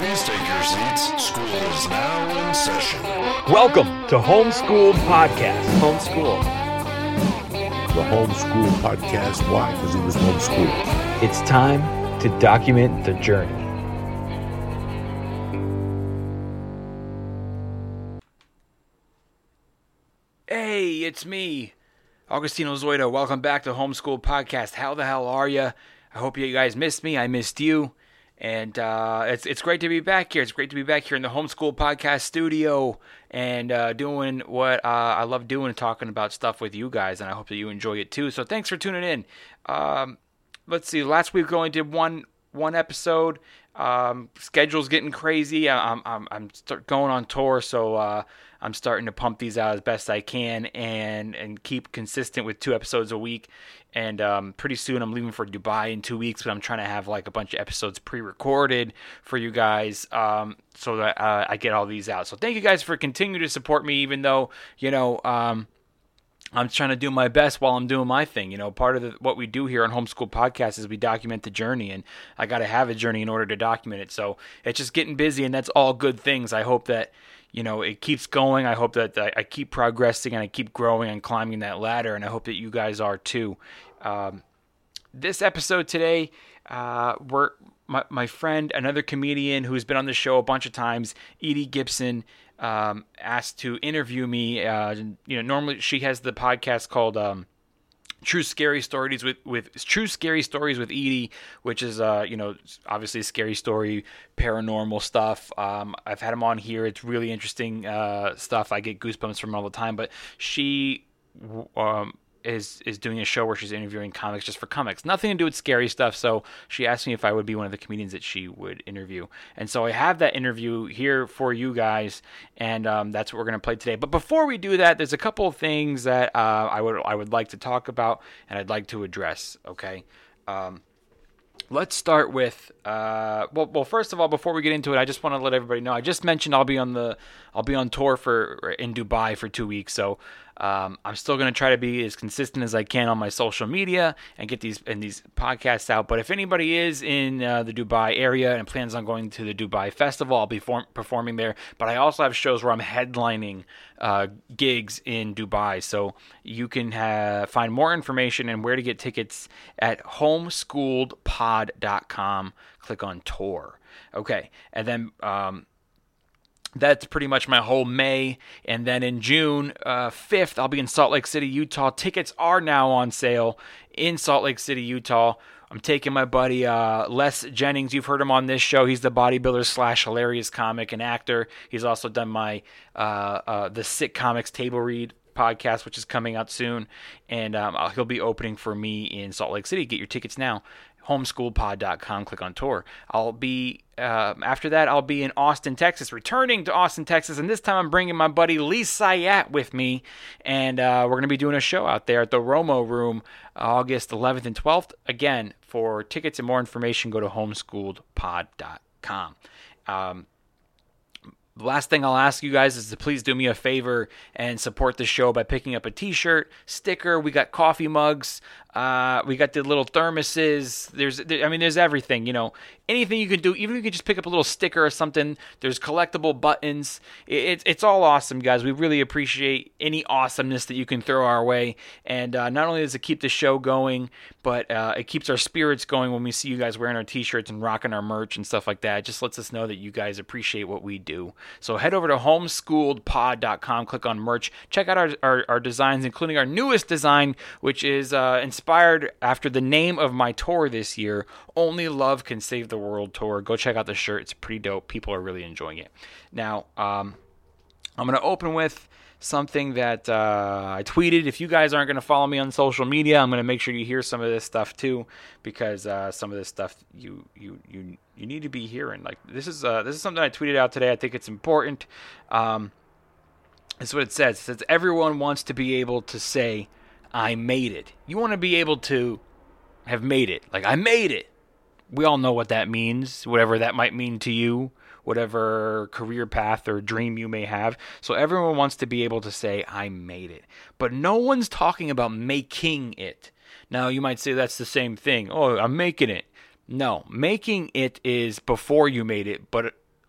Please take your seats. School is now in session. Welcome to Homeschooled Podcast. Homeschool. The Homeschool Podcast. Why? Because he was homeschooled. It's time to document the journey. Hey, it's me, Augustino Zoido. Welcome back to Homeschool Podcast. How the hell are you? I hope you guys missed me. I missed you. And it's great to be back here. It's great to be back here in the Homeschool Podcast studio and doing what I love doing, talking about stuff with you guys. And I hope that you enjoy it too. So thanks for tuning in. Let's see. Last week we only did one episode. Schedule's getting crazy. I'm going on tour, so I'm starting to pump these out as best I can and keep consistent with 2 episodes a week. And pretty soon I'm leaving for Dubai in 2 weeks, but I'm trying to have like a bunch of episodes pre-recorded for you guys so that I get all these out. So thank you guys for continuing to support me, even though, I'm trying to do my best while I'm doing my thing. Part of what we do here on Homeschool Podcast is we document the journey, and I got to have a journey in order to document it. So it's just getting busy, and that's all good things. I hope that, it keeps going. I hope that I keep progressing and I keep growing and climbing that ladder, and I hope that you guys are too. This episode today, my friend, another comedian who's been on the show a bunch of times, Edie Gibson, asked to interview me. Normally she has the podcast called True Scary Stories with True Scary Stories with Edie, which is obviously a scary story, paranormal stuff. I've had him on here. It's really interesting stuff. I get goosebumps from it all the time. But she is doing a show where she's interviewing comics just for comics. Nothing to do with scary stuff. So she asked me if I would be one of the comedians that she would interview. And so I have that interview here for you guys, and that's what we're going to play today. But before we do that, there's a couple of things that I would like to talk about and I'd like to address. Okay. Let's start with well, first of all, before we get into it, I just want to let everybody know. I just mentioned I'll be on tour in Dubai for 2 weeks, so I'm still going to try to be as consistent as I can on my social media and get these podcasts out. But if anybody is in the Dubai area and plans on going to the Dubai Festival, I'll be performing there. But I also have shows where I'm headlining gigs in Dubai, so you can find more information and where to get tickets at homeschooledpod.com. Click on tour. Okay, and then that's pretty much my whole May. And then in June 5th, I'll be in Salt Lake City, Utah. Tickets are now on sale in Salt Lake City, Utah. I'm taking my buddy Les Jennings. You've heard him on this show. He's the bodybuilder / hilarious comic and actor. He's also done my the Sick Comics Table Read podcast, which is coming out soon. And he'll be opening for me in Salt Lake City. Get your tickets now. Homeschooledpod.com, click on tour. I'll be after that I'll be in Austin, Texas, returning to Austin, Texas, and this time I'm bringing my buddy Lee Syatt with me, and we're going to be doing a show out there at the Romo Room August 11th and 12th. Again, for tickets and more information, go to homeschooledpod.com. The last thing I'll ask you guys is to please do me a favor and support the show by picking up a t-shirt, sticker. We got coffee mugs. We got the little thermoses. There's everything, anything you can do. Even if you can just pick up a little sticker or something. There's collectible buttons. It's all awesome, guys. We really appreciate any awesomeness that you can throw our way. And not only does it keep the show going, but it keeps our spirits going when we see you guys wearing our t-shirts and rocking our merch and stuff like that. It just lets us know that you guys appreciate what we do. So head over to homeschooledpod.com, click on merch, check out our designs, including our newest design, which is inspired after the name of my tour this year, Only Love Can Save the World Tour. Go check out the shirt. It's pretty dope. People are really enjoying it. Now, I'm going to open with something that I tweeted. If you guys aren't going to follow me on social media, I'm going to make sure you hear some of this stuff too, because some of this stuff you need to be hearing. Like this is something I tweeted out today. I think it's important. This is what it says. It says everyone wants to be able to say, I made it. You want to be able to have made it. Like, I made it. We all know what that means, whatever that might mean to you, whatever career path or dream you may have. So everyone wants to be able to say, I made it. But no one's talking about making it. Now, you might say that's the same thing. Oh, I'm making it. No, making it is before you made it, but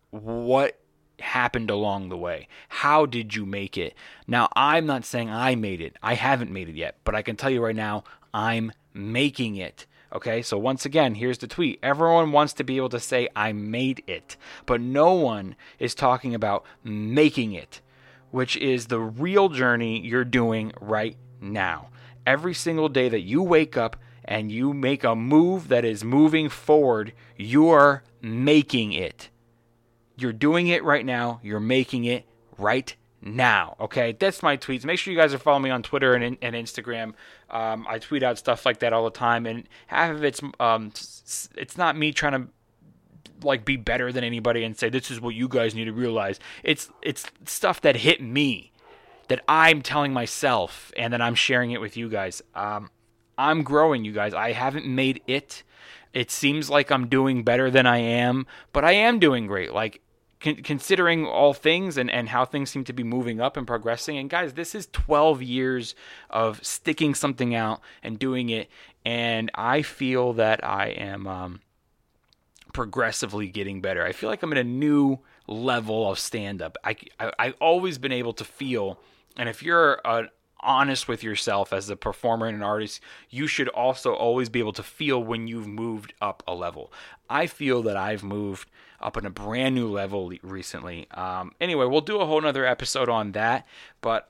what happened along the way. How did you make it? Now, I'm not saying I made it. I haven't made it yet, but I can tell you right now, I'm making it. Okay, so once again, here's the tweet. Everyone wants to be able to say, I made it, but no one is talking about making it, which is the real journey you're doing right now. Every single day that you wake up and you make a move that is moving forward, you're making it. You're doing it right now. You're making it right now. Okay, that's my tweets. Make sure you guys are following me on Twitter and Instagram. I tweet out stuff like that all the time, and half of it's not me trying to like be better than anybody and say this is what you guys need to realize. It's stuff that hit me, that I'm telling myself, and then I'm sharing it with you guys. I'm growing, you guys. I haven't made it. It seems like I'm doing better than I am, but I am doing great. Like, considering all things and how things seem to be moving up and progressing. And guys, this is 12 years of sticking something out and doing it. And I feel that I am progressively getting better. I feel like I'm at a new level of stand-up. I've always been able to feel, and if you're honest with yourself as a performer and an artist, you should also always be able to feel when you've moved up a level. I feel that I've moved up in a brand new level recently. Anyway, we'll do a whole nother episode on that, but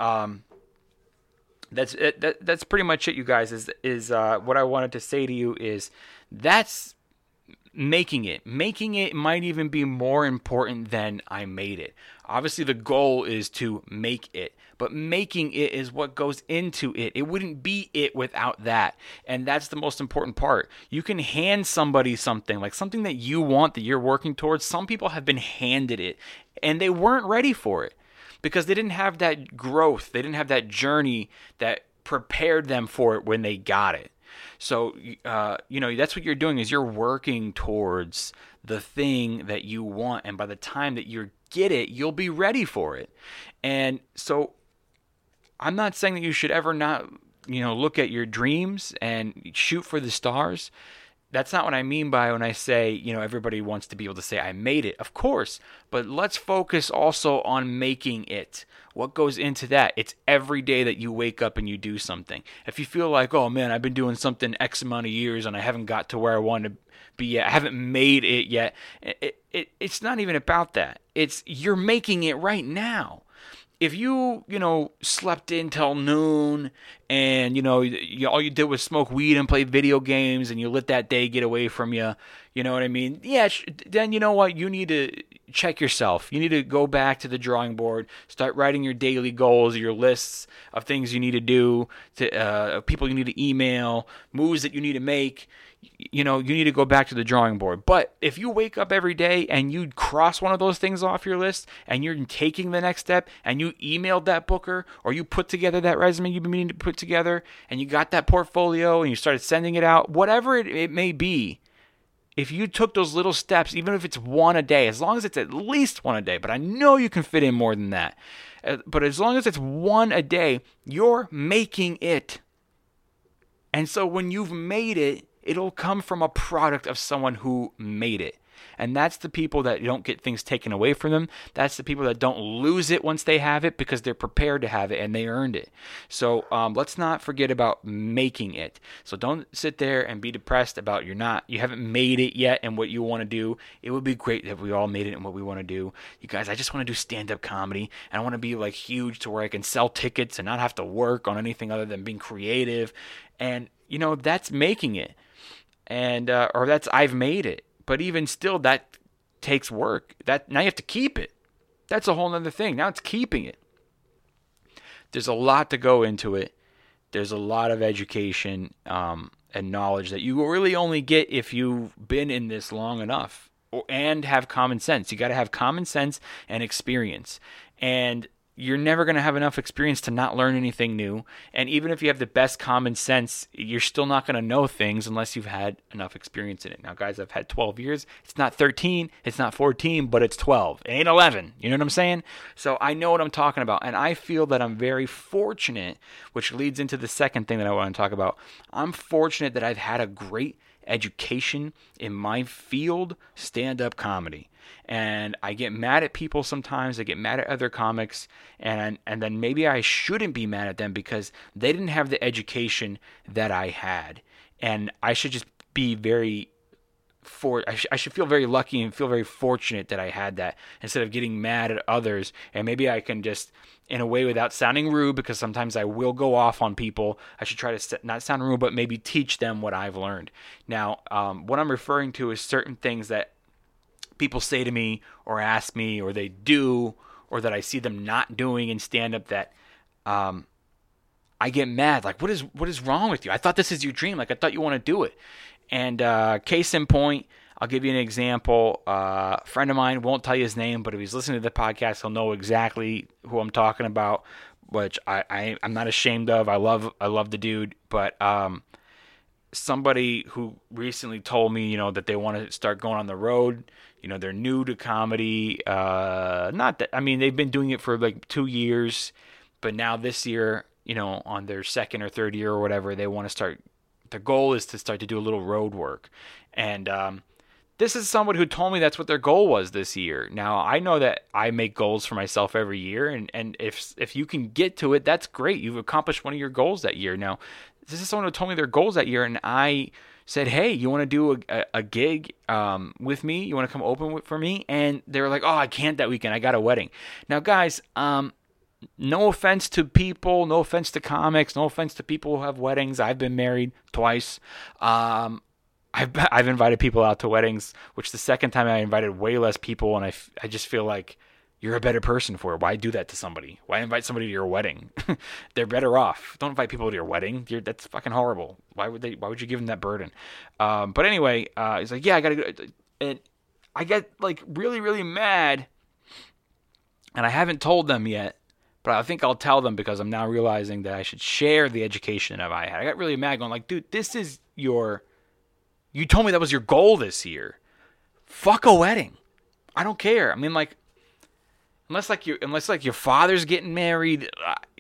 that's it. That's pretty much it, you guys. Is what I wanted to say to you is that's making it. Making it might even be more important than I made it. Obviously, the goal is to make it, but making it is what goes into it. It wouldn't be it without that, and that's the most important part. You can hand somebody something, like something that you want, that you're working towards. Some people have been handed it, and they weren't ready for it because they didn't have that growth. They didn't have that journey that prepared them for it when they got it. So, that's what you're doing is you're working towards the thing that you want. And by the time that you get it, you'll be ready for it. And so I'm not saying that you should ever not, look at your dreams and shoot for the stars. That's not what I mean by when I say, everybody wants to be able to say, I made it. Of course. But let's focus also on making it. What goes into that? It's every day that you wake up and you do something. If you feel like, oh man, I've been doing something X amount of years and I haven't got to where I want to be yet, I haven't made it yet. It's not even about that. It's you're making it right now. If you, slept in till noon and, all you did was smoke weed and play video games and you let that day get away from you, you know what I mean? Yeah, then you know what? You need to check yourself. You need to go back to the drawing board, start writing your daily goals, your lists of things you need to do, to people you need to email, moves that you need to make. You need to go back to the drawing board. But if you wake up every day and you cross one of those things off your list and you're taking the next step and you emailed that booker or you put together that resume you've been meaning to put together and you got that portfolio and you started sending it out, whatever it may be, if you took those little steps, even if it's one a day, as long as it's at least one a day, but I know you can fit in more than that. But as long as it's one a day, you're making it. And so when you've made it, it'll come from a product of someone who made it. And that's the people that don't get things taken away from them. That's the people that don't lose it once they have it because they're prepared to have it and they earned it. So let's not forget about making it. So don't sit there and be depressed about you haven't made it yet and what you want to do. It would be great if we all made it and what we want to do. You guys, I just want to do stand-up comedy and I want to be like huge to where I can sell tickets and not have to work on anything other than being creative. And, that's making it. And or that's I've made it. But even still, that takes work. Now you have to keep it. That's a whole other thing. Now it's keeping it. There's a lot to go into it. There's a lot of education and knowledge that you really only get if you've been in this long enough and have common sense. You got to have common sense and experience. And you're never going to have enough experience to not learn anything new. And even if you have the best common sense, you're still not going to know things unless you've had enough experience in it. Now, guys, I've had 12 years. It's not 13, it's not 14, but it's 12. It ain't 11. You know what I'm saying? So I know what I'm talking about. And I feel that I'm very fortunate, which leads into the second thing that I want to talk about. I'm fortunate that I've had a great education in my field, stand-up comedy. And I get mad at people sometimes. I get mad at other comics, and then maybe I shouldn't be mad at them because they didn't have the education that I had. And I should just be I should feel very lucky and feel very fortunate that I had that, instead of getting mad at others. And maybe I can just, in a way, without sounding rude, because sometimes I will go off on people, I should try to not sound rude, but maybe teach them what I've learned. Now, what I'm referring to is certain things that people say to me or ask me, or they do, or that I see them not doing in stand-up, that I get mad. Like, what is wrong with you? I thought this is your dream. Like, I thought you want to do it. And case in point, I'll give you an example. A friend of mine, won't tell you his name, but if he's listening to the podcast, he'll know exactly who I'm talking about, which I'm not ashamed of. I love the dude. But somebody who recently told me, that they want to start going on the road. They're new to comedy. They've been doing it for like 2 years, but now this year, on their second or third year or whatever, they want to start. Their goal is to start to do a little road work. And this is somebody who told me that's what their goal was this year. Now, I know that I make goals for myself every year, and if you can get to it, that's great. You've accomplished one of your goals that year. Now, this is someone who told me their goals that year, and I said, hey, you want to do a gig with me? You want to come open for me? And they were like, oh, I can't that weekend. I got a wedding. Now, guys, no offense to people, no offense to comics, no offense to people who have weddings. I've been married twice. I've invited people out to weddings, which the second time I invited way less people, and I just feel like you're a better person for it. Why do that to somebody? Why invite somebody to your wedding? They're better off. Don't invite people to your wedding. That's fucking horrible. Why would you give them that burden? But anyway, he's like, yeah, I gotta go. And I get like really, really mad, and I haven't told them yet. But I think I'll tell them, because I'm now realizing that I should share the education that I had. I got really mad, going like, dude, you told me that was your goal this year. Fuck a wedding. I don't care. I mean, like, unless your father's getting married,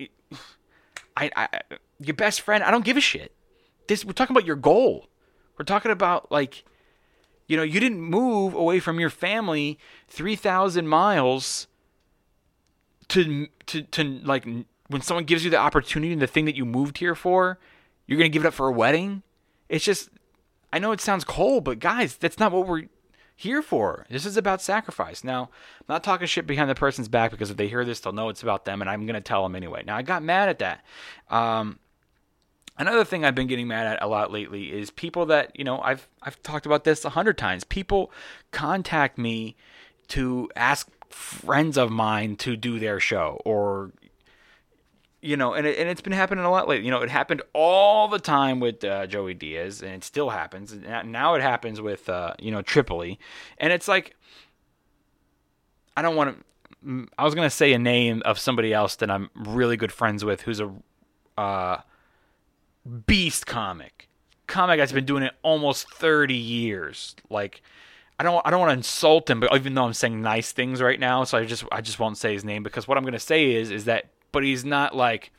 your best friend, I don't give a shit. We're talking about your goal. We're talking about, like, you didn't move away from your family 3,000 miles to like, when someone gives you the opportunity and the thing that you moved here for, you're going to give it up for a wedding? It's just, I know it sounds cold, but guys, that's not what we're here for. This is about sacrifice. Now, I'm not talking shit behind the person's back, because if they hear this, they'll know it's about them, and I'm going to tell them anyway. Now, I got mad at that. Another thing I've been getting mad at a lot lately is people that, I've talked about this 100 times. People contact me to ask friends of mine to do their show, or and it's been happening a lot lately. It happened all the time with Joey Diaz, and it still happens. Now it happens with Tripoli, and it's like, I don't want to. I was gonna say a name of somebody else that I'm really good friends with, who's a beast comic that's been doing it almost 30 years. Like, I don't want to insult him, but even though I'm saying nice things right now, so I just won't say his name, because what I'm going to say is that, but he's not like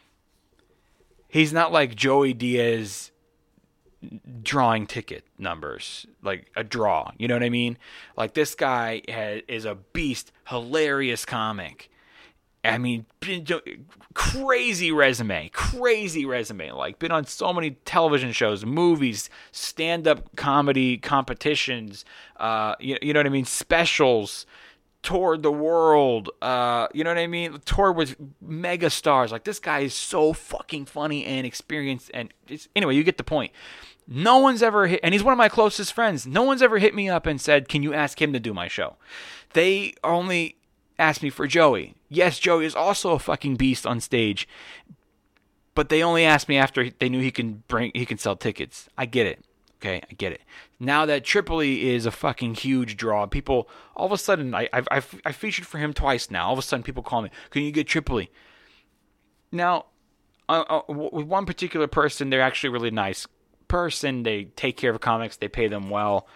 Joey Diaz drawing ticket numbers, like a draw. You know what I mean? Like, this guy is a beast, hilarious comic. I mean, crazy resume. Like, been on so many television shows, movies, stand-up comedy competitions, you know what I mean? Specials, toured the world, you know what I mean? Toured with mega stars. Like, this guy is so fucking funny and experienced. And anyway, you get the point. No one's ever hit, and he's one of my closest friends. No one's ever hit me up and said, can you ask him to do my show? They only asked me for Joey. Yes, Joey is also a fucking beast on stage, but they only asked me after they knew he can sell tickets. I get it. Okay, I get it. Now that Tripoli is a fucking huge draw, people, all of a sudden, I featured for him twice now. All of a sudden, people call me, can you get Tripoli? Now, with one particular person, they're actually a really nice person. They take care of comics. They pay them well.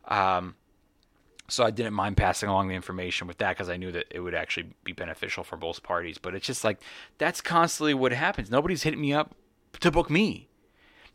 So I didn't mind passing along the information with that, because I knew that it would actually be beneficial for both parties. But it's just like, that's constantly what happens. Nobody's hitting me up to book me.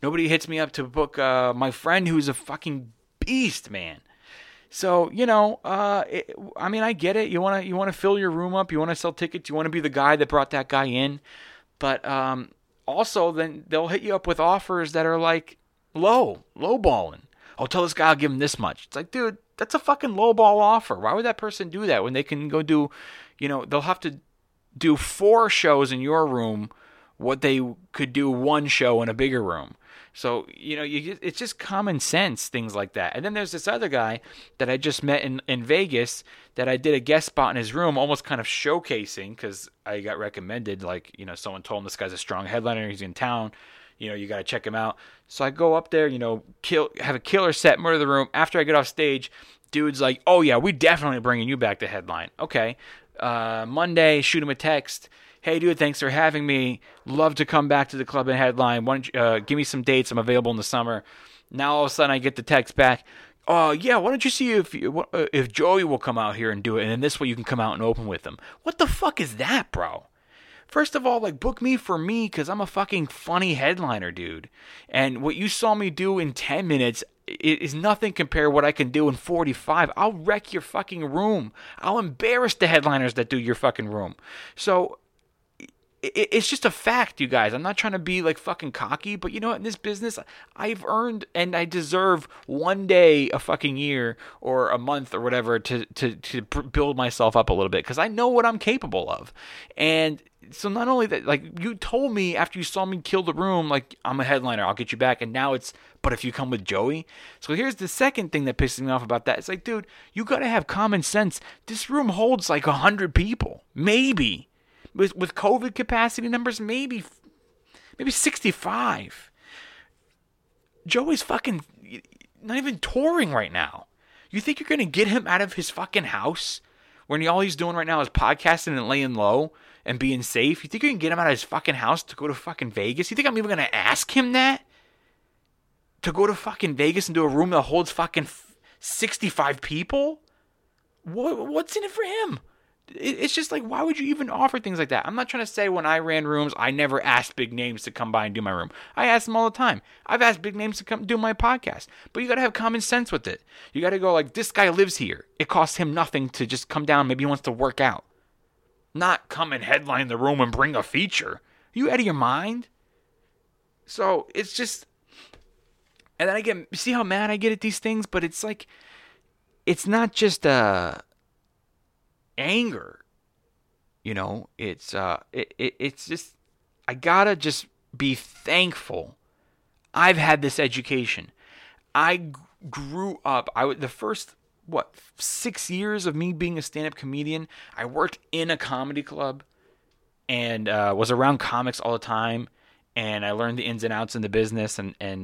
Nobody hits me up to book my friend who's a fucking beast, man. So, I mean, I get it. You want to fill your room up. You want to sell tickets. You want to be the guy that brought that guy in. But also, then they'll hit you up with offers that are like lowballing. Oh, tell this guy I'll give him this much. It's like, dude, that's a fucking lowball offer. Why would that person do that when they can go do, they'll have to do 4 shows in your room what they could do 1 show in a bigger room. So, it's just common sense, things like that. And then there's this other guy that I just met in Vegas that I did a guest spot in his room, almost kind of showcasing, because I got recommended, like, someone told him this guy's a strong headliner, he's in town, you got to check him out. So I go up there, have a killer set, murder the room. After I get off stage, dude's like, oh yeah, we definitely bringing you back to headline. Okay. Monday, shoot him a text. Hey, dude, thanks for having me. Love to come back to the club and headline. Why don't you, give me some dates? I'm available in the summer. Now all of a sudden I get the text back. Oh, yeah, why don't you see if Joey will come out here and do it, and then this way you can come out and open with him. What the fuck is that, bro? First of all, book me for me, because I'm a fucking funny headliner, dude. And what you saw me do in 10 minutes is nothing compared to what I can do in 45. I'll wreck your fucking room. I'll embarrass the headliners that do your fucking room. So it's just a fact, you guys. I'm not trying to be fucking cocky, but in this business, I've earned and I deserve 1 day a fucking year or a month or whatever to build myself up a little bit, because I know what I'm capable of. And so not only that, you told me after you saw me kill the room, I'm a headliner, I'll get you back. And now it's, but if you come with Joey. So here's the second thing that pisses me off about that. It's like, dude, you got to have common sense. This room holds 100 people, maybe. With COVID capacity numbers, maybe 65. Joey's fucking not even touring right now. You think you're going to get him out of his fucking house when all he's doing right now is podcasting and laying low and being safe? You think you can get him out of his fucking house to go to fucking Vegas? You think I'm even going to ask him that? To go to fucking Vegas and do a room that holds fucking 65 people? What's in it for him? It's just why would you even offer things like that? I'm not trying to say when I ran rooms, I never asked big names to come by and do my room. I ask them all the time. I've asked big names to come do my podcast. But you got to have common sense with it. You got to go this guy lives here. It costs him nothing to just come down. Maybe he wants to work out. Not come and headline the room and bring a feature. Are you out of your mind? So it's just... And then see how mad I get at these things? But it's it's not just anger, it's just, I gotta just be thankful I've had this education. I grew up, the first 6 years of me being a stand-up comedian, I worked in a comedy club and was around comics all the time, and I learned the ins and outs in the business, and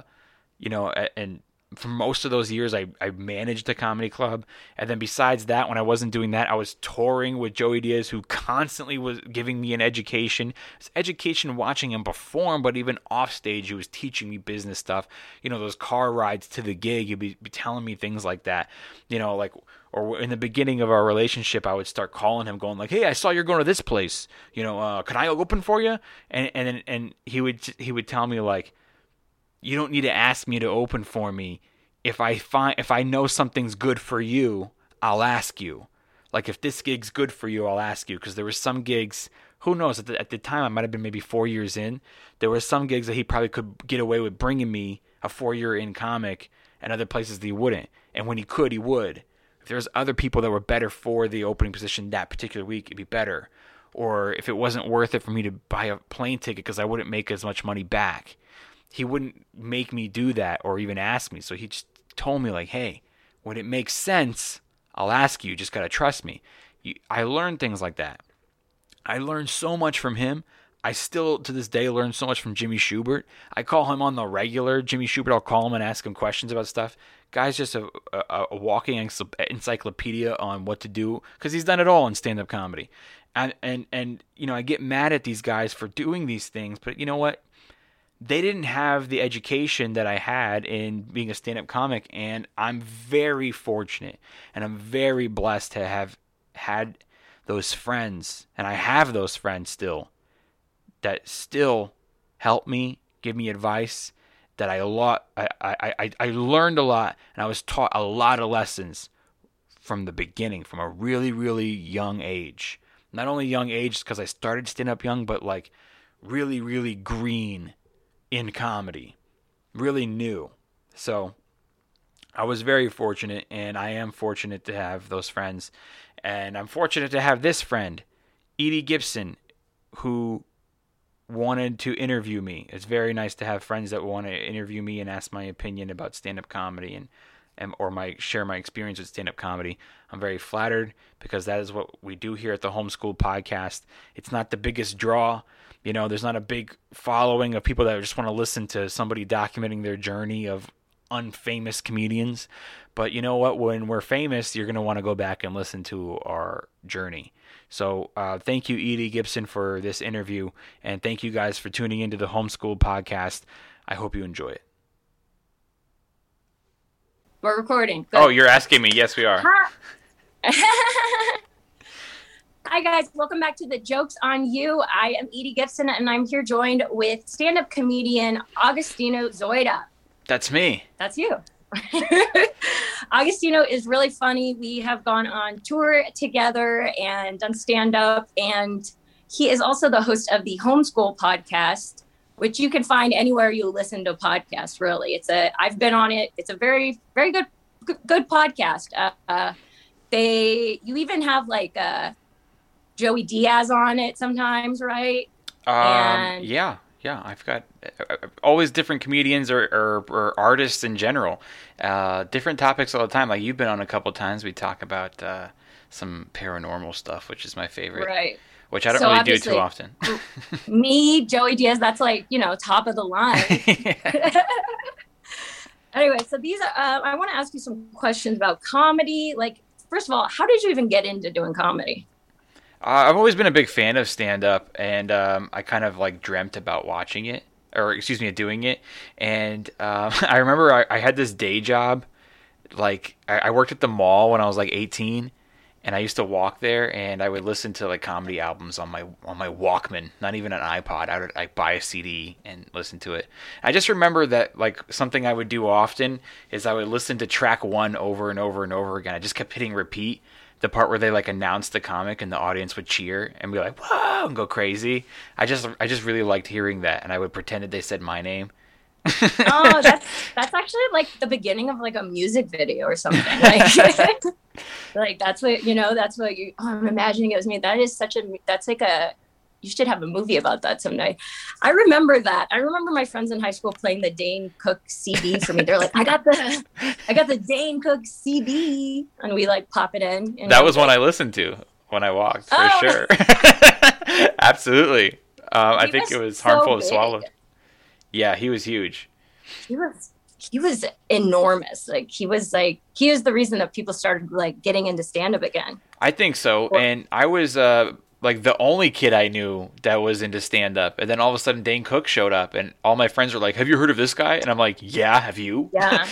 for most of those years, I managed a comedy club. And then besides that, when I wasn't doing that, I was touring with Joey Diaz, who constantly was giving me an education. It's education watching him perform, but even off stage, he was teaching me business stuff. Those car rides to the gig, he'd be telling me things like that. Or in the beginning of our relationship, I would start calling him, going hey, I saw you're going to this place. Can I open for you? And he would tell me you don't need to ask me to open for me. If I know something's good for you, I'll ask you. If this gig's good for you, I'll ask you. Because there were some gigs, who knows, at the time I might have been maybe 4 years in. There were some gigs that he probably could get away with bringing me a 4-year in comic, and other places that he wouldn't. And when he could, he would. If there was other people that were better for the opening position that particular week, it'd be better. Or if it wasn't worth it for me to buy a plane ticket because I wouldn't make as much money back, he wouldn't make me do that or even ask me. So he just told me hey, when it makes sense, I'll ask you. You just got to trust me. I learned things like that. I learned so much from him. I still, to this day, learn so much from Jimmy Schubert. I call him on the regular. Jimmy Schubert, I'll call him and ask him questions about stuff. Guy's just a walking encyclopedia on what to do, because he's done it all in stand-up comedy. And I get mad at these guys for doing these things, but you know what? They didn't have the education that I had in being a stand-up comic, and I'm very fortunate, and I'm very blessed to have had those friends, and I have those friends still, that still help me, give me advice, that I learned a lot, and I was taught a lot of lessons from the beginning, from a really, really young age. Not only young age because I started stand-up young, but like really, really green in comedy, really new. So I was very fortunate, and I am fortunate to have those friends. And I'm fortunate to have this friend, Edie Gibson, who wanted to interview me. It's very nice to have friends that want to interview me and ask my opinion about stand-up comedy or share my experience with stand-up comedy. I'm very flattered because that is what we do here at the Homeschool Podcast. It's not the biggest draw. There's not a big following of people that just want to listen to somebody documenting their journey of unfamous comedians. But you know what? When we're famous, you're going to want to go back and listen to our journey. So thank you, Edie Gibson, for this interview. And thank you guys for tuning into the Homeschool Podcast. I hope you enjoy it. We're recording. Good. Oh, you're asking me. Yes, we are. Hi, guys. Welcome back to the Jokes on You. I am Edie Gibson, and I'm here joined with stand-up comedian Augustino Zoida. That's me. That's you. Augustino is really funny. We have gone on tour together and done stand-up, and he is also the host of the Homeschool Podcast, which you can find anywhere you listen to podcasts, really. I've been on it. It's a very, very good podcast. You even have like Joey Diaz on it sometimes, right? Yeah. I've got always different comedians or artists in general. Different topics all the time. Like you've been on a couple times. We talk about some paranormal stuff, which is my favorite. Right. Which I don't really do too often. Me, Joey Diaz, that's like, top of the line. Anyway, so these I want to ask you some questions about comedy. Like, first of all, how did you even get into doing comedy? I've always been a big fan of stand-up, and I kind of like dreamt about doing it. And I remember I had this day job. Like I worked at the mall when I was like 18, and I used to walk there, and I would listen to like comedy albums on my Walkman, not even an iPod. I would like buy a CD and listen to it. I just remember that like something I would do often is I would listen to track one over and over and over again. I just kept hitting repeat. The part where they like announced the comic and the audience would cheer and be like, "Whoa!" and go crazy. I just really liked hearing that, and I would pretend that they said my name. Oh, that's actually like the beginning of like a music video or something. Like, like that's what you. Oh, I'm imagining it was me. You should have a movie about that someday. I remember that. I remember my friends in high school playing the Dane Cook CD for me. They're like, I got the Dane Cook CD, and we like pop it in. And that was one I listened to when I walked, for sure. Absolutely. I think it was Harmful to Swallow. Yeah, he was huge. He was enormous. Like he is the reason that people started like getting into stand-up again. I think so. And I was like the only kid I knew that was into stand-up, and then all of a sudden Dane Cook showed up, and all my friends were like, "Have you heard of this guy?" And I'm like, "Yeah, have you?" Yeah.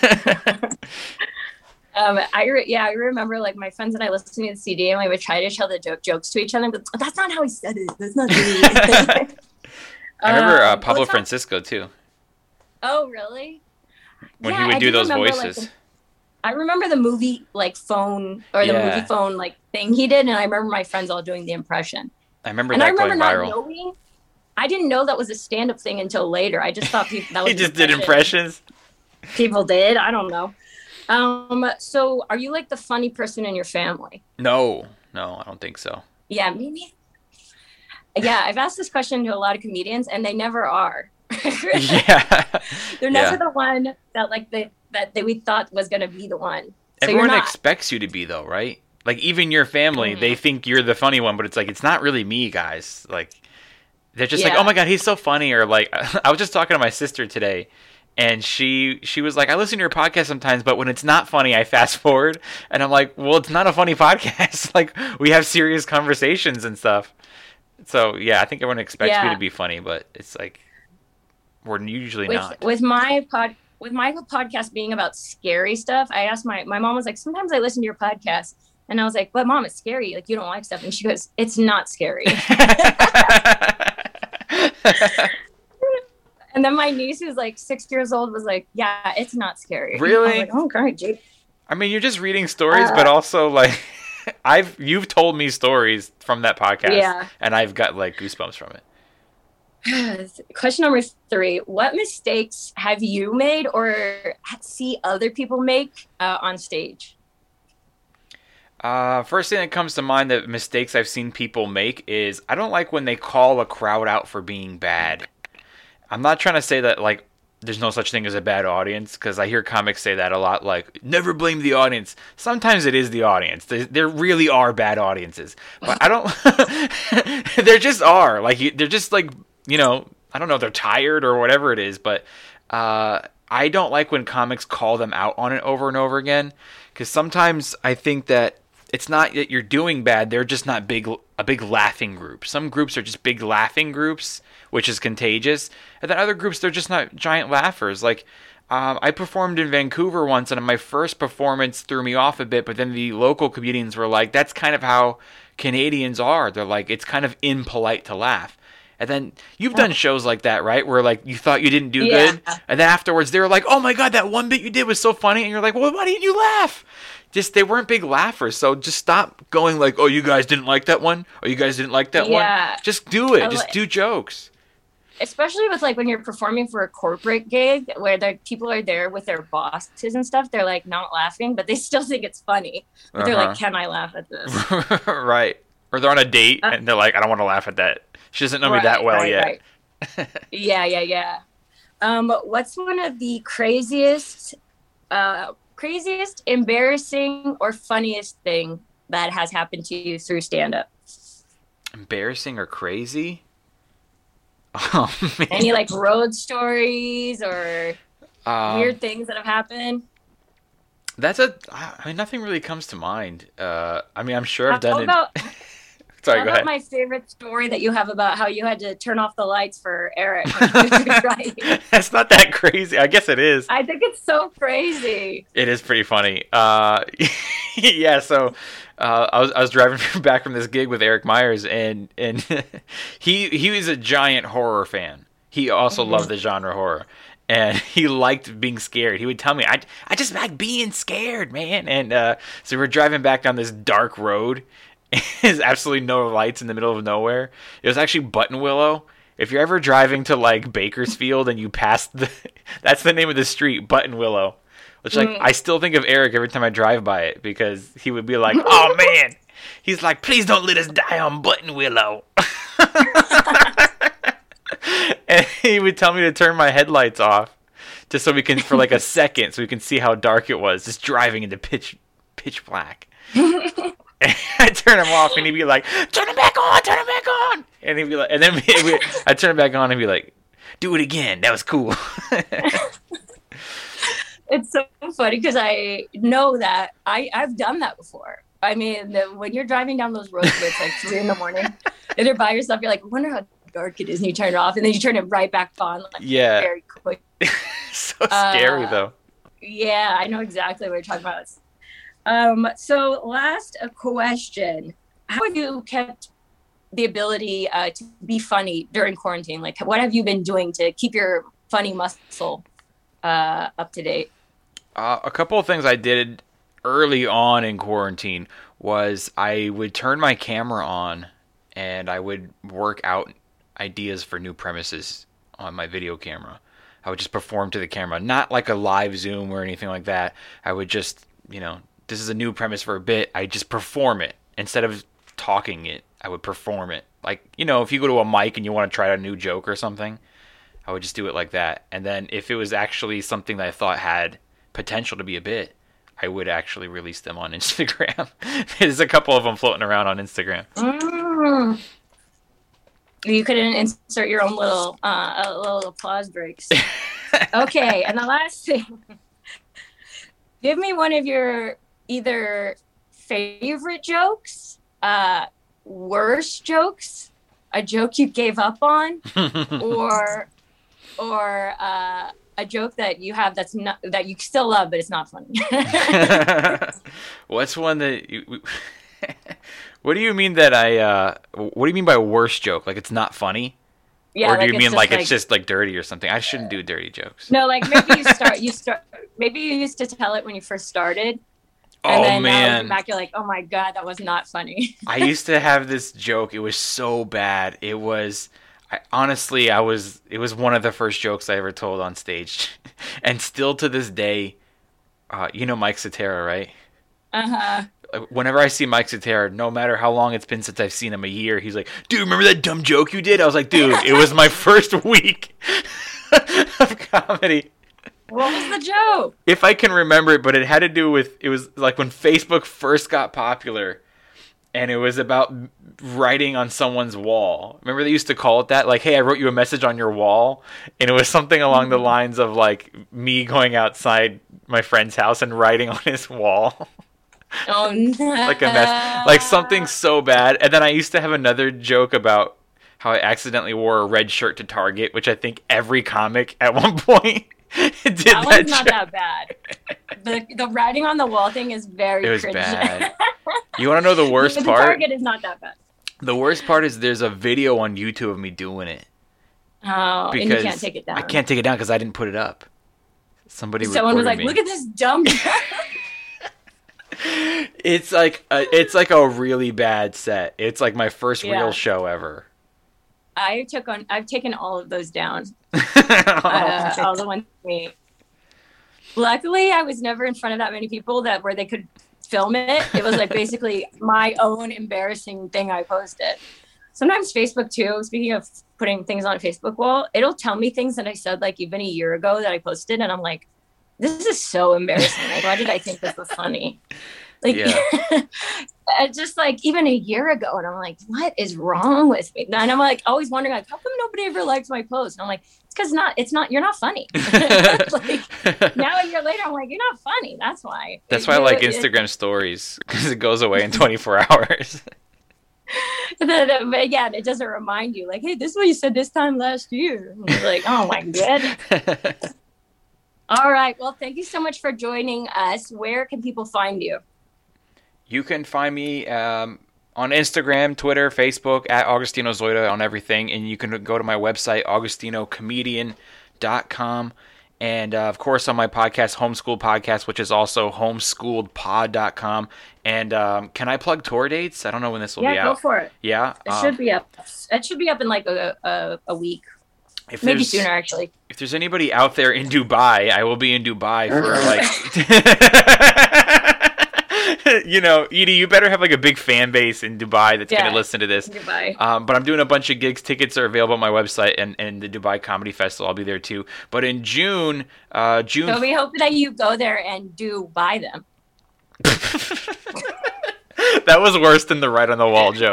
I remember like my friends and I listening to the CD, and we would try to tell the jokes to each other, but that's not how he said it. That's not me. I remember Pablo Francisco too. Oh, really? When he would do those voices. Like, I remember the movie like phone or the movie phone like thing he did, and I remember my friends all doing the impression. I remember that going viral. I didn't know that was a stand-up thing until later. I just thought that was he just did impressions. People did. I don't know. So are you like the funny person in your family? No, I don't think so. Yeah, maybe. Yeah, I've asked this question to a lot of comedians, and they never are. Yeah, they're never the one that we thought was going to be the one. So everyone expects you to be, though, right? Like even your family, they think you're the funny one, but it's like it's not really me, guys. Like they're just like, "Oh my god, he's so funny," or like I was just talking to my sister today, and she was like, "I listen to your podcast sometimes, but when it's not funny, I fast forward." And I'm like, "Well, it's not a funny podcast. Like we have serious conversations and stuff." So yeah, I think everyone expects me to be funny, but it's like we're usually not. With my podcast being about scary stuff, I asked my mom was like, "Sometimes I listen to your podcast," and I was like, "But Mom, it's scary. Like you don't like stuff." And she goes, "It's not scary." And then my niece, who's like 6 years old, was like, "Yeah, it's not scary." Really? I'm like, "Oh, great, Jake." I mean, you're just reading stories, but also like, you've told me stories from that podcast, Yeah. and I've got like goosebumps from it. Question number 3: what mistakes have you made or see other people make on stage? First thing that comes to mind, that mistakes I've seen people make is I don't like when they call a crowd out for being bad. I'm not trying to say that like there's no such thing as a bad audience, because I hear comics say that a lot, like never blame the audience. Sometimes it is the audience. There really are bad audiences, but I don't. There just are, like, they're just like, you know, I don't know, they're tired or whatever it is, but I don't like when comics call them out on it over and over again, because sometimes I think that it's not that you're doing bad, they're just not a big laughing group. Some groups are just big laughing groups, which is contagious, and then other groups, they're just not giant laughers. Like, I performed in Vancouver once, and my first performance threw me off a bit, but then the local comedians were like, that's kind of how Canadians are. They're like, it's kind of impolite to laugh. And then you've done shows like that, right? Where like you thought you didn't do good, and then afterwards they were like, "Oh my god, that one bit you did was so funny," and you're like, "Well, why didn't you laugh?" Just, they weren't big laughers, so just stop going like, "Oh, you guys didn't like that one," or "You guys didn't like that one." Just do it. Just do jokes. Especially with like when you're performing for a corporate gig where the people are there with their bosses and stuff, they're like not laughing, but they still think it's funny. But they're like, "Can I laugh at this?" Right. Or they're on a date and they're like, "I don't want to laugh at that. She doesn't know me that well yet." Right. Yeah. What's one of the craziest, embarrassing, or funniest thing that has happened to you through stand-up? Embarrassing or crazy? Oh, man. Any like road stories or weird things that have happened? I mean, nothing really comes to mind. I mean, I'm sure I've done it. Sorry, go ahead. My favorite story that you have about how you had to turn off the lights for Eric. That's not that crazy. I guess it is. I think it's so crazy. It is pretty funny. Yeah. So I was driving back from this gig with Eric Myers, and he was a giant horror fan. He also loved the genre horror, and he liked being scared. He would tell me, I just like being scared, man. And so we're driving back down this dark road. There's absolutely no lights in the middle of nowhere. It was actually Button Willow. If you're ever driving to like Bakersfield and you pass that's the name of the street, Button Willow. Which like I still think of Eric every time I drive by it, because he would be like, "Oh man," he's like, "Please don't let us die on Button Willow." And he would tell me to turn my headlights off, just so we can, for like a second, so we can see how dark it was, just driving into pitch black. I'd turn him off, and he'd be like, "Turn it back on," and he'd be like, and then I'd turn it back on, and he'd be like, "Do it again. That was cool." It's so funny because I know that I've done that before. I mean, when you're driving down those roads where it's like 3 a.m. and you're by yourself, you're like, "I wonder how dark it is," and you turn it off, and then you turn it right back on. Like, very quick. So scary though. Yeah, I know exactly what you're talking about. So last question. How have you kept the ability to be funny during quarantine? Like, what have you been doing to keep your funny muscle up to date? A couple of things I did early on in quarantine was I would turn my camera on and I would work out ideas for new premises on my video camera. I would just perform to the camera, not like a live Zoom or anything like that. I would just, this is a new premise for a bit. I just perform it. Instead of talking it, I would perform it. Like, if you go to a mic and you want to try a new joke or something, I would just do it like that. And then if it was actually something that I thought had potential to be a bit, I would actually release them on Instagram. There's a couple of them floating around on Instagram. You couldn't insert your own little applause breaks. Okay, and the last thing. Give me one of your either favorite jokes, worst jokes, a joke you gave up on, or a joke that you have that's not, that you still love but it's not funny. What's one that you? What do you mean that what do you mean by worst joke? Like it's not funny? Yeah, or do you it's mean just like it's just like dirty or something? I shouldn't do dirty jokes. No, like maybe you start maybe you used to tell it when you first started. And Oh then now man. looking back, you're like, oh my God, that was not funny. I used to have this joke. It was so bad. It was one of the first jokes I ever told on stage. And still to this day, you know Mike Cetera, right? Uh-huh. Whenever I see Mike Cetera, no matter how long it's been since I've seen him, a year, he's like, dude, remember that dumb joke you did? I was like, dude, it was my first week of comedy. What was the joke? If I can remember it, but it had to do with, it was like when Facebook first got popular, and it was about writing on someone's wall. Remember they used to call it that? Like, hey, I wrote you a message on your wall, and it was something along the lines of like me going outside my friend's house and writing on his wall. Oh no. Like a mess, like something so bad. And then I used to have another joke about how I accidentally wore a red shirt to Target, which I think every comic at one point did that that one's not joke. that bad. The writing on the wall thing is very It was cringe. bad. You want to know the worst The part? Target is not that bad. The worst part is there's a video on YouTube of me doing it. Oh, and you can't take it down. I can't take it down because I didn't put it up. Someone was like, me. look at this dumb It's like a really bad set. It's like my first Yeah. real show ever. I've taken all of those down. Oh, All the ones me. Luckily, I was never in front of that many people where they could film it. It was like basically my own embarrassing thing I posted. Sometimes Facebook too, speaking of putting things on a Facebook wall, it'll tell me things that I said like even a year ago that I posted, and I'm like, this is so embarrassing. Like, why did I think this was funny? Like, Yeah. just like even a year ago, and I'm like, what is wrong with me? And I'm like always wondering, like, how come nobody ever likes my post? And I'm like, it's because you're not funny. Like, now a year later, I'm like, you're not funny. That's why. That's why I like Instagram stories, because it goes away in 24 hours. But again, it doesn't remind you, like, hey, this is what you said this time last year. And you're like, oh my goodness. All right. Well, thank you so much for joining us. Where can people find you? You can find me on Instagram, Twitter, Facebook, at Augustino Zoida on everything. And you can go to my website, AugustinoComedian.com. And, of course, on my podcast, Homeschool Podcast, which is also homeschooledpod.com. And can I plug tour dates? I don't know when this will be out. Yeah, go for it. Yeah? It should be up. It should be up in like a week. Maybe sooner, actually. If there's anybody out there in Dubai, I will be in Dubai for like... You know, Edie, you better have like a big fan base in Dubai that's going to listen to this. Dubai. But I'm doing a bunch of gigs. Tickets are available on my website and the Dubai Comedy Festival. I'll be there too. But in June... So we hope that you go there and do buy them. That was worse than the right on the wall joke.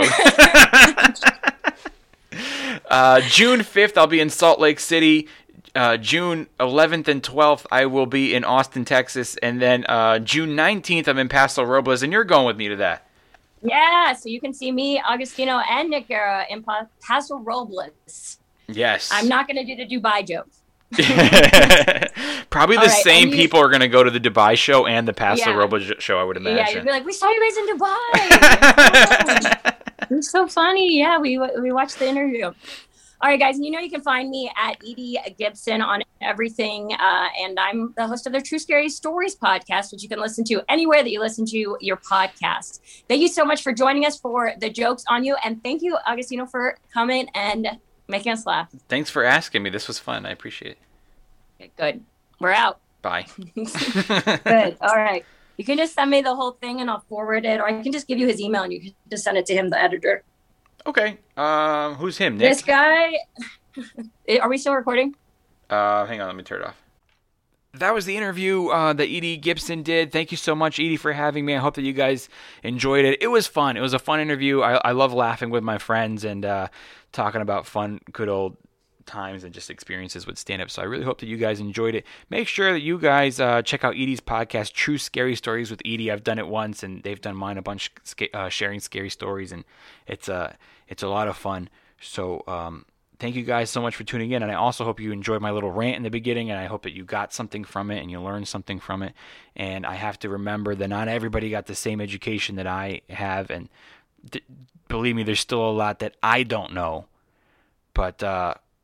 June 5th, I'll be in Salt Lake City. June 11th and 12th, I will be in Austin, Texas. And then June 19th, I'm in Paso Robles. And you're going with me to that. Yeah, so you can see me, Augustino, and Nick Guerra in Paso Robles. Yes. I'm not going to do the Dubai joke. Probably the same people are going to go to the Dubai show and the Paso Robles show, I would imagine. Yeah, you'd be like, we saw you guys in Dubai. It was so funny. Yeah, we watched the interview. All right, guys, you know you can find me at Edie Gibson on everything, and I'm the host of the True Scary Stories podcast, which you can listen to anywhere that you listen to your podcast. Thank you so much for joining us for the Jokes on You, and thank you, Augustino, for coming and making us laugh. Thanks for asking me. This was fun. I appreciate it. Okay, good. We're out. Bye. Good. All right. You can just send me the whole thing, and I'll forward it, or I can just give you his email, and you can just send it to him, the editor. Okay. Who's him, Nick? This guy. Are we still recording? Hang on, let me turn it off. That was the interview that Edie Gibson did. Thank you so much, Edie, for having me. I hope that you guys enjoyed it. It was fun. It was a fun interview. I love laughing with my friends and talking about fun, good old times and just experiences with stand-up. So I really hope that you guys enjoyed it. Make sure that you guys check out Edie's podcast, True Scary Stories with Edie. I've done it once, and they've done mine a bunch, sharing scary stories, and it's a lot of fun. So thank you guys so much for tuning in, and I also hope you enjoyed my little rant in the beginning, and I hope that you got something from it and you learned something from it. And I have to remember that not everybody got the same education that I have, and believe me, there's still a lot that I don't know. But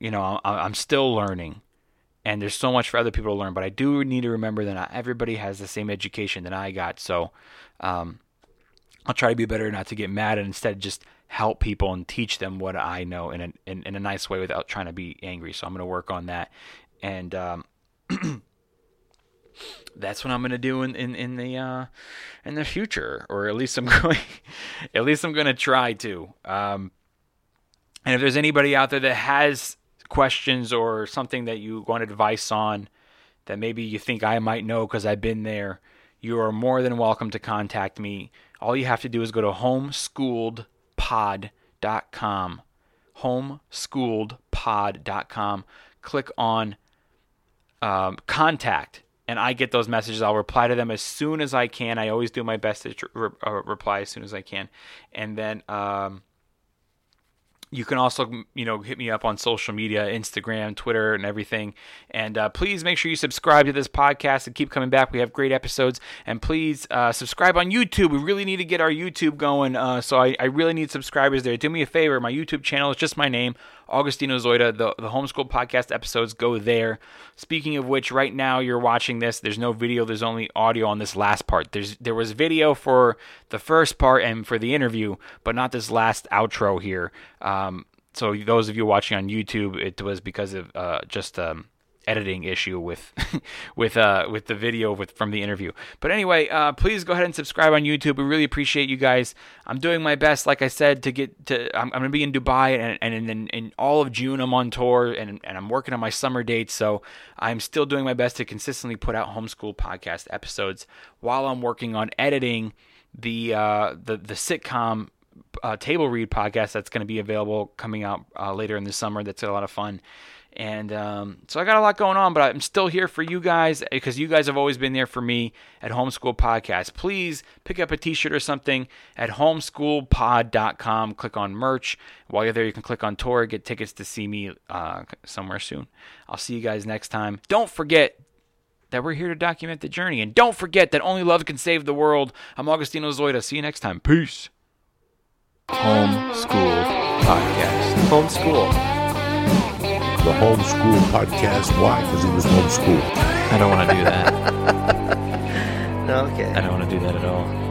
I'm still learning, and there's so much for other people to learn. But I do need to remember that not everybody has the same education that I got. So I'll try to be better, not to get mad, and instead just help people and teach them what I know in a nice way without trying to be angry. So I'm going to work on that, and that's what I'm going to do in the future, or at least I'm going to try to. And if there's anybody out there that has questions or something that you want advice on that maybe you think I might know because I've been there, you are more than welcome to contact me. All you have to do is go to homeschooledpod.com. homeschooledpod.com. Click on contact, and I get those messages. I'll reply to them as soon as I can. I always do my best to reply as soon as I can. And then you can also, hit me up on social media, Instagram, Twitter, and everything. And please make sure you subscribe to this podcast and keep coming back. We have great episodes. And please subscribe on YouTube. We really need to get our YouTube going. So I really need subscribers there. Do me a favor. My YouTube channel is just my name, Augustino Zoida. The Homeschool Podcast episodes go there. Speaking of which, right now you're watching this. There's no video. There's only audio on this last part. There was video for the first part and for the interview, but not this last outro here. So those of you watching on YouTube, it was because of just editing issue with with the video from the interview. But anyway, please go ahead and subscribe on YouTube. We really appreciate you guys. I'm doing my best, like I said, to get to. I'm going to be in Dubai, and in all of June I'm on tour, and I'm working on my summer dates. So I'm still doing my best to consistently put out Homeschool Podcast episodes while I'm working on editing the sitcom table read podcast that's going to be available coming out later in the summer. That's a lot of fun. And so I got a lot going on, but I'm still here for you guys because you guys have always been there for me at Homeschool Podcast. Please pick up a t-shirt or something at homeschoolpod.com. Click on merch. While you're there, you can click on tour, get tickets to see me somewhere soon. I'll see you guys next time. Don't forget that we're here to document the journey. And don't forget that only love can save the world. I'm Augustino Zoida. See you next time. Peace. Homeschool Podcast. Homeschool. The Homeschool Podcast. Why? Because he was homeschooled. I don't want to do that. No, okay. I don't want to do that at all.